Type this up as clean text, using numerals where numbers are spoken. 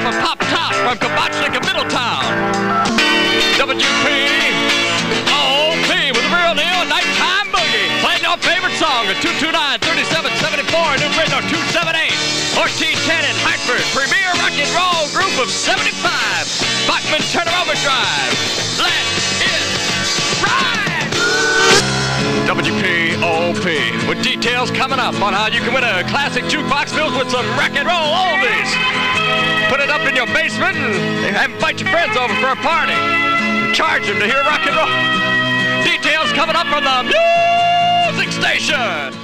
from Pop Top from Kibotchnik in Middletown. WPOP with a real deal nighttime boogie. Playing your favorite song at 229-3774 and radio 278-1410 in Hartford. Premier rock and roll group of 75. Bachman Turner Overdrive. Let it ride! WPOP with details coming up on how you can win a classic jukebox filled with some rock and roll oldies. Put it up in your basement and invite your friends over for a party. Charge them to hear rock and roll. Details coming up from the music station.